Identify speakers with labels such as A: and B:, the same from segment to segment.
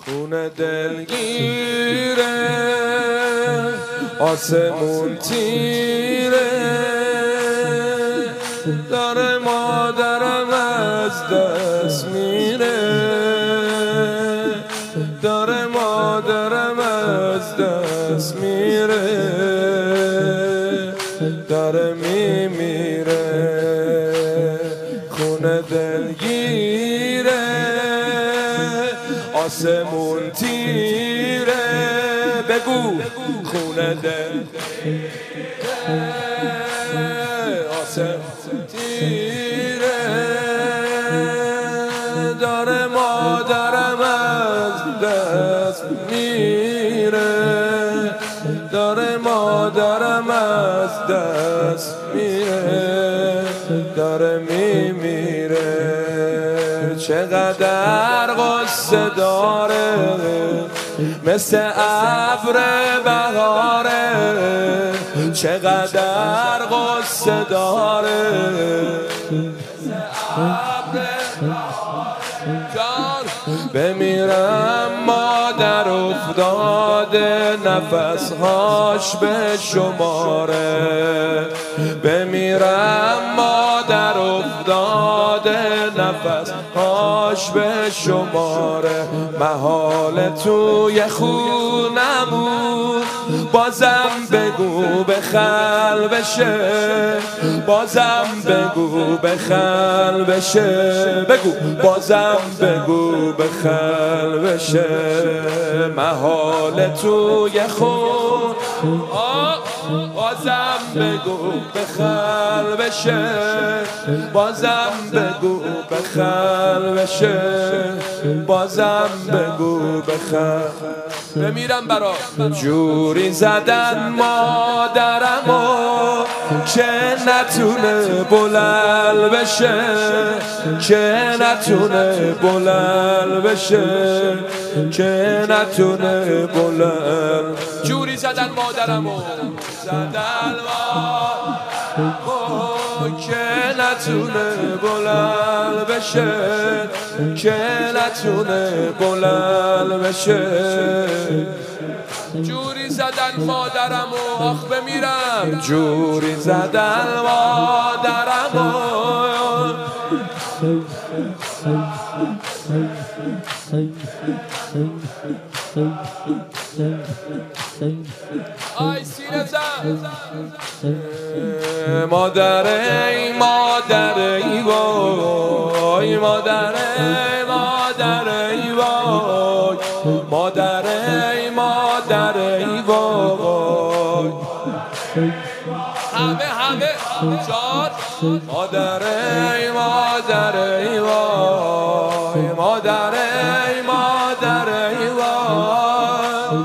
A: خونه دلگیره آسمون تیره داره مادرم از دست میره داره مادرم از دست میره داره میمیره خونه دلگیره آسمون تیره بگو خونه دلگیره آسمون تیره داره مادرم از دست میره داره مادرم از دست میره داره میمیره چقدر قصه داره مثل ابر بهاره چقدر قصه داره بمیرم مادر افتاده نفسهاش به شماره بمیرم مادر افتاده نفسهاش به شماره محال توی خونمون بازم بگو بخل بشه بازم بگو بخل بشه بگو بازم بگو بخل بشه محال توی خون بازم بگو بخل بشه بازم بگو بخل بشه بازم بگو بخل بمیرم برا جوری زدن مادرمو که نتونه بلند بشه که نتونه بلند بشه که نتونه بلند جوری زدن مادرمو زدن که نتونه بلند بشه که نتونه بلند بشه جوری زدن مادرمو آخ بمیرم جوری زدن مادرمو آی سینه زن مادره مادره وای مادره مادره وای مادره مادره وای همه جان مادره مادره وای مادره مادره وای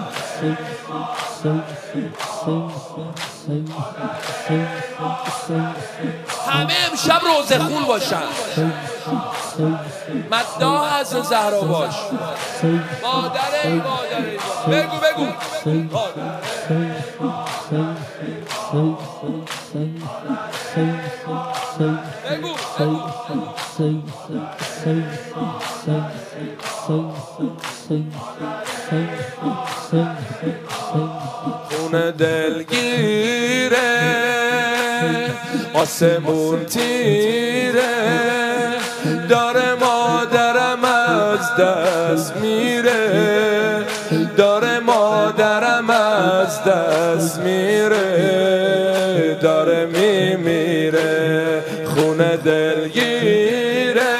A: همه امشب روزه خون باشن مداح از زهرا باش مادره مادره بگو بگو خونه دلگیره آسمون تیره داره مادرم از دست میره داره مادرم از دست میره داره میمیره خونه دلگیره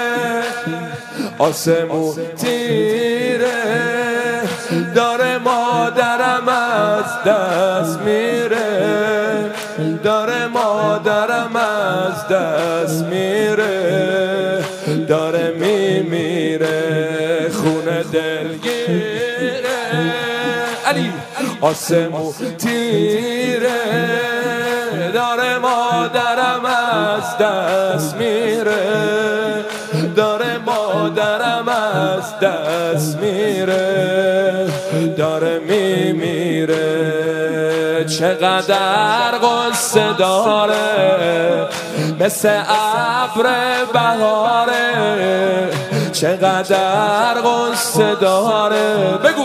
A: آسمون تیره داره مادرم از دست میره داره مادرم از دست میره داره میمیره خونه دلگیره علی آسمون تیره داره مادرم از دست میره داره مادرم از دست میره داره میمیره چقدر قصه داره مثل ابر بهاره چقدر قصه داره. بگو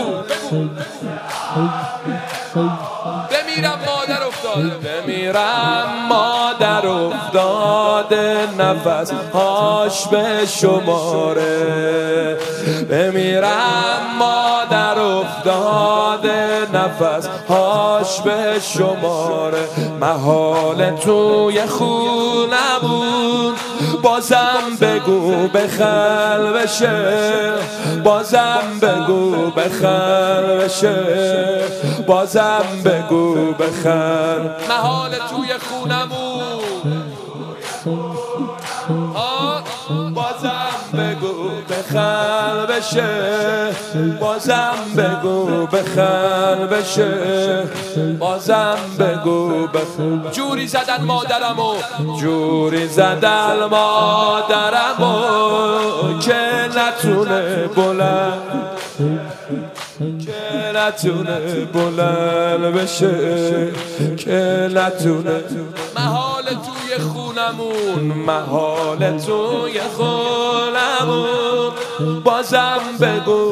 A: بمیرم مادر افتاده، بمیرم مادر افتاده، نفس هاش به شماره. بمیرم مادر افتاده، نفس هاش به شماره. محال توی خونمون بازم بگو بخل بشه، بازم بگو بخل بشه، بازم بگو بخل. محال توی خونمون بازم بگو بخل بشه، بازم بگو بخل بشه، بازم بگو بخل. جوری زدن مادرمو، جوری زدن مادرمو که نتونه بلند، که نتونه بلند بشه، که نتونه. محال توی خونمون، محال توی خونمون بازم بگو،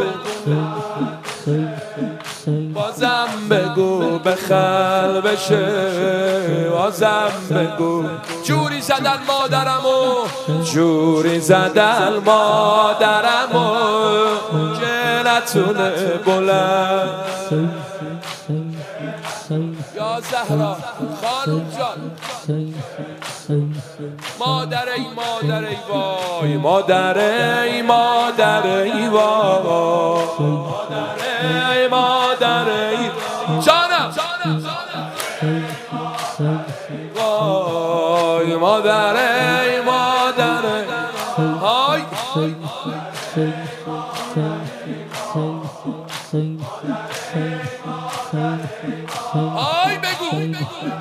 A: بازم بگو بخل بشه، بازم بگو. جوری زدن مادرمو، جوری زدن مادرمو که نتونه بلند. یا زهرا خانم جان، مادر ای مادر ای وای، مادر ای مادر ای وای، مادر ای مادر ای جانم، وای مادر ای مادر های. آی بگو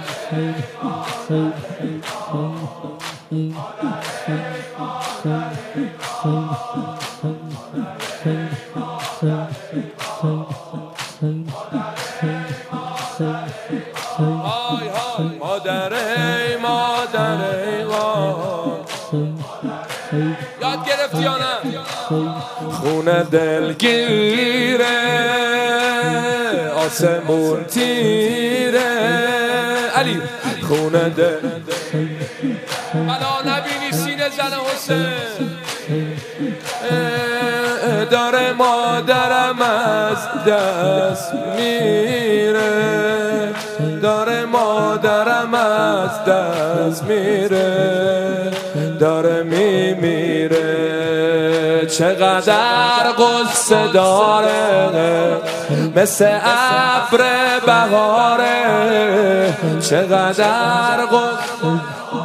A: های های. مادر ای مادر ای وای. یاد گرفتی یا نه؟ خونه دلگیره، آسمون تیره. علی خونه دل بلا نبینی سینه زن حسین. داره مادرم از دست میره، داره مادرم از دست میره، داره میمیره. چقدر قصه داره، مثل ابر بهاره. چقدر قصه.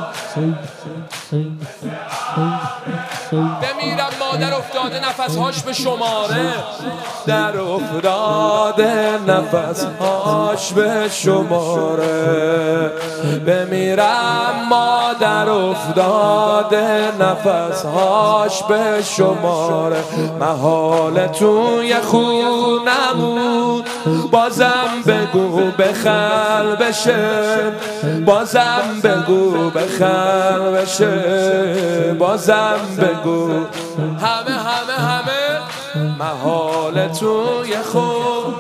A: بمیرم مادر افتاده، نفسهاش به شماره. در افتاده، نفسهاش به شماره. بمیرم مادر افتاده، نفسهاش به شماره. محال توی خونمون بازم بگو بخل بشه، بازم بگو بخل بشه، بازم بگو. همه همه همه محال توی خون.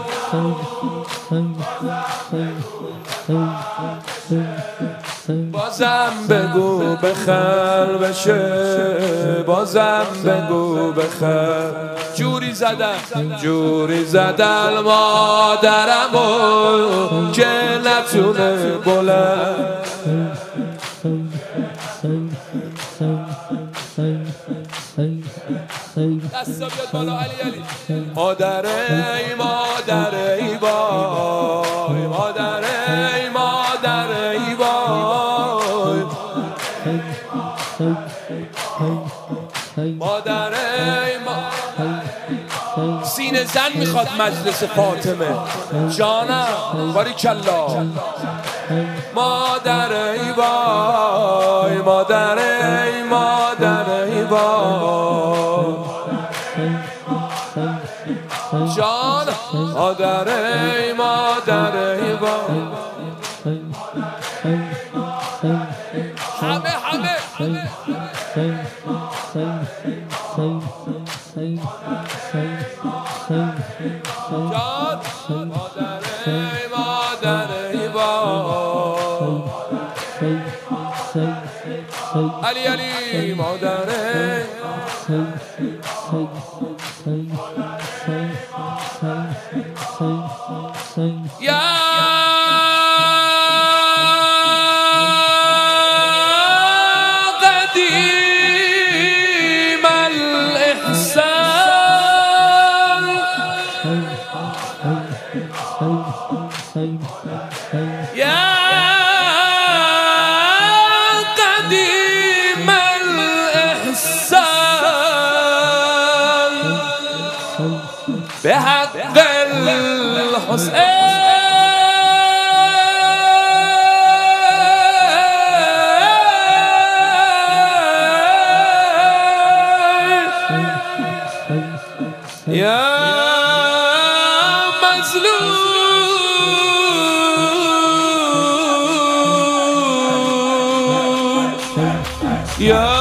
A: بازم بگو بخل بشه، بازم بگو بخل. جوری زدن، جوری زدن مادرمو که نتونه بلند. دستا بیاد بالا علی علی. مادر ای مادر ای وای، مادر ای مادر ای وای، مادر ای مادر. سینه زن میخواد مجلس فاطمه جانم، باریکالله. مادر ای وای، مادر ای مادر ای وای جان. مادر ای مادر ای وای. همه همه علی علی مادره یا قدیم الاحسان یا قدیم الاحسان به حق الحسین یا مظلوم یا